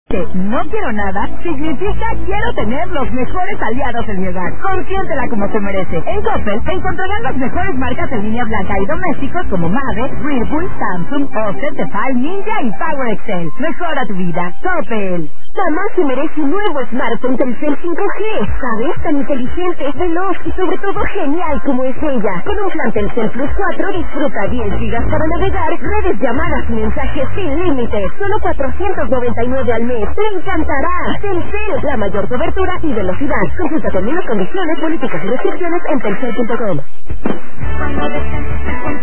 Que no quiero nada significa quiero tener los mejores aliados en mi hogar. Consiéntela como se merece. En Coppel encontrarán las mejores marcas en línea blanca y domésticos como Mave, Whirlpool, Samsung, Offset, Tefal, Ninja y Power Excel. Mejora tu vida. Coppel. Mamá se merece un nuevo smartphone Telcel 5G. ¿Sabes? Tan inteligente, veloz y sobre todo genial como es ella. Con un plan Telcel Plus 4 disfruta 10 gigas para navegar, redes, llamadas y mensajes sin límites. Solo 499 al mes. ¡Te encantará! Telcel, la mayor cobertura y velocidad. Consulta términos, condiciones, políticas y restricciones en telcel.com.